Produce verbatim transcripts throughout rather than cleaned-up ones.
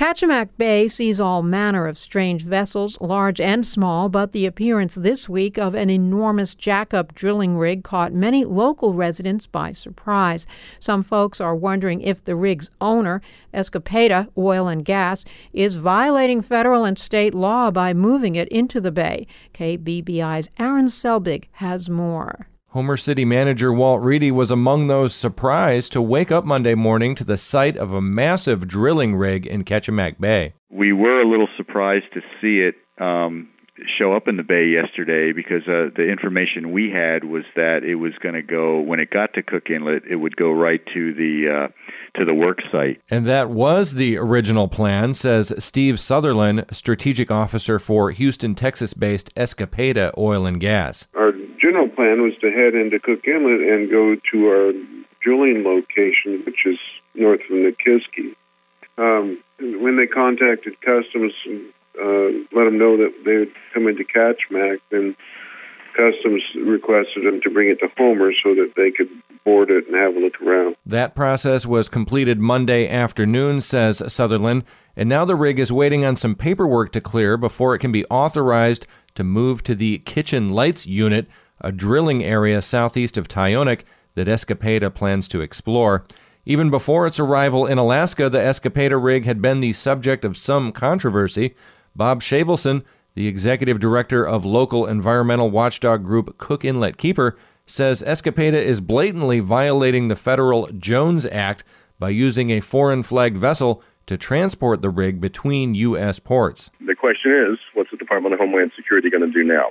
Kachemak Bay sees all manner of strange vessels, large and small, but the appearance this week of an enormous jack-up drilling rig caught many local residents by surprise. Some folks are wondering if the rig's owner, Escapeda Oil and Gas, is violating federal and state law by moving it into the bay. K B B I's Aaron Selbig has more. Homer City manager Walt Reedy was among those surprised to wake up Monday morning to the sight of a massive drilling rig in Kachemak Bay. We were a little surprised to see it um, show up in the bay yesterday because uh, the information we had was that it was going to go, when it got to Cook Inlet, it would go right to the uh, to the work site. And that was the original plan, says Steve Sutherland, strategic officer for Houston, Texas-based Escapeda Oil and Gas. Our general plan was to head into Cook Inlet and go to our drilling location, which is north of Nikiski. Um, when they contacted Customs, uh, let them know that they would come into Kachemak, then Customs requested them to bring it to Homer so that they could board it and have a look around. That process was completed Monday afternoon, says Sutherland, and now the rig is waiting on some paperwork to clear before it can be authorized to move to the Kitchen Lights Unit, a drilling area southeast of Tyonek that Escapeda plans to explore. Even before its arrival in Alaska, the Escapeda rig had been the subject of some controversy. Bob Shavelson, the executive director of local environmental watchdog group Cook Inlet Keeper, says Escapeda is blatantly violating the federal Jones Act by using a foreign-flagged vessel to transport the rig between U S ports. The question is, what's the Department of Homeland Security going to do now?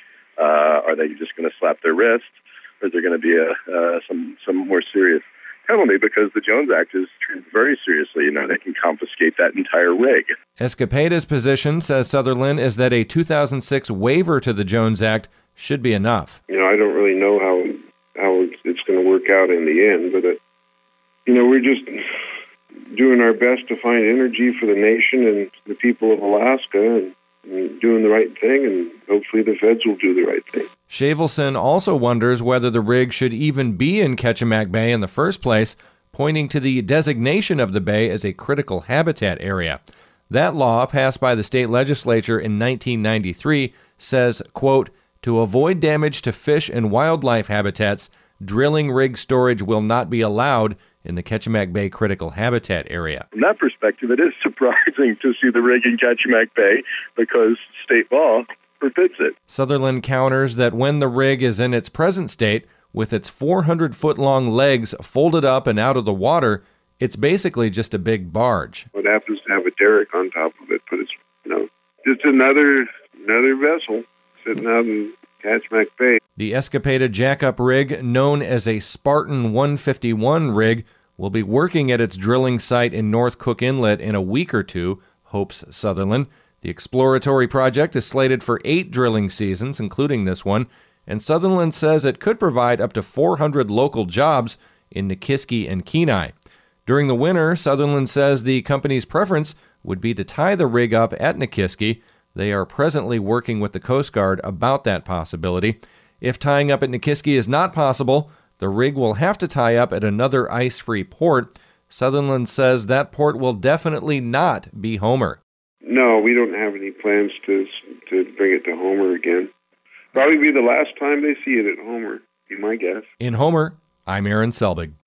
Uh, are they just going to slap their wrist? Or is there going to be a, uh, some, some more serious penalty? Because the Jones Act is treated very seriously. You know, they can confiscate that entire rig. Escapeda's position, says Sutherland, is that a two thousand six waiver to the Jones Act should be enough. You know, I don't really know how how it's, it's going to work out in the end, but, it, you know, we're just doing our best to find energy for the nation and the people of Alaska and, and doing the right thing, and hopefully the feds will do the right thing. Shavelson also wonders whether the rig should even be in Kachemak Bay in the first place, pointing to the designation of the bay as a critical habitat area. That law, passed by the state legislature in nineteen ninety-three, says, quote, to avoid damage to fish and wildlife habitats, drilling rig storage will not be allowed in the Kachemak Bay critical habitat area. From that perspective, it is surprising to see the rig in Kachemak Bay because state law forbids it. Sutherland counters that when the rig is in its present state, with its four hundred foot long legs folded up and out of the water, it's basically just a big barge. It happens to have a derrick on top of it, but it's, you know, just another another vessel sitting out in Kachemak Bay. The Escapeda jackup rig, known as a Spartan one fifty-one rig, will be working at its drilling site in North Cook Inlet in a week or two, hopes Sutherland. The exploratory project is slated for eight drilling seasons, including this one, and Sutherland says it could provide up to four hundred local jobs in Nikiski and Kenai. During the winter, Sutherland says the company's preference would be to tie the rig up at Nikiski. They are presently working with the Coast Guard about that possibility. If tying up at Nikiski is not possible, the rig will have to tie up at another ice-free port. Sutherland says that port will definitely not be Homer. No, we don't have any plans to to bring it to Homer again. Probably be the last time they see it at Homer, be my guess. In Homer, I'm Aaron Selbig.